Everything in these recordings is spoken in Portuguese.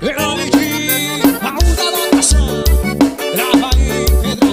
Em nome de Raul da Lotação, grava aí,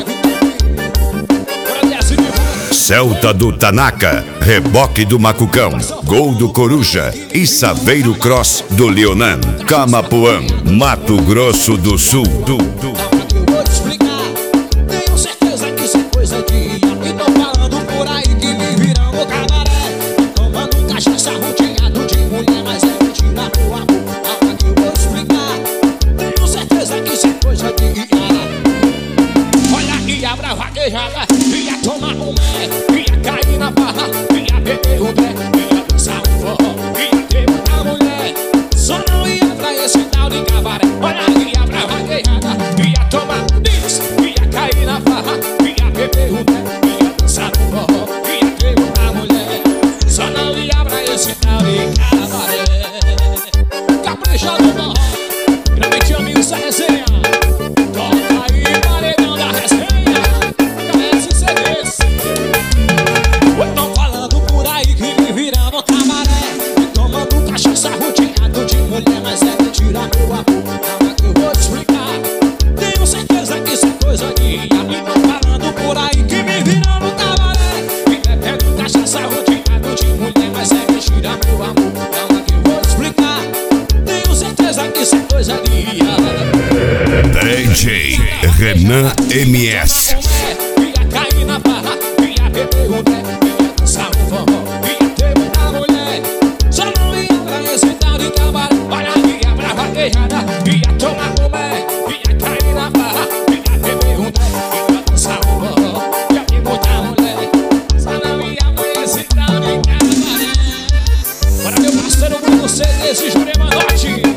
Pedro. Celta do Tanaka, reboque do Macucão, gol do Coruja e Saveiro Cross do Leonan, Camapuã, Mato Grosso do Sul. Eu vou te explicar, tenho certeza que isso é coisa de e tô falando por aí que me viram no cabaré, tomando cachaça rodeado de mulher, mas é mentira, meu amor. Calma que eu vou te explicar, tenho certeza que isso é coisa de olha aqui a brava vaquejada, ia tomar um mé, ia cair na barra, ia beber um pé, ia dançar um forró, ia ter muita mulher, só não ia pra esse tal de cabaré. Olha aqui a brava vaquejada, ia tomar bis, ia cair na barra, ia beber um pé, ia dançar um forró, ia ter muita mulher, só não ia pra esse tal de cabaré. Caprichado no forró, grande amigo, essa resenha. Toca aí, paredão da resenha. Carece CDs. Tão falando por aí que me viram no cabaré, tomando cachaça rodeado de mulher, mas é mentira, meu amor. Calma que eu vou te explicar, tenho certeza que isso é coisa de e tão falando por aí que me viram no cabaré, bebendo cachaça rodeado de mulher, mas é mentira, meu amor. Calma que eu vou te explicar, tenho certeza que isso é coisa de DJ Renan MS. ia cair na barra, ia beber um pé, ia dançar um forró, ia ter muita mulher, só não ia pra esse tal de cabaré. Olha aqui a brava vaquejada, ia tomar um pé, ia cair na barra, ia beber um pé, ia dançar um forró, ia ter muita mulher, só não ia pra esse tal de cabaré. Bora meu parceiro Bruno C desse Jurema Norte.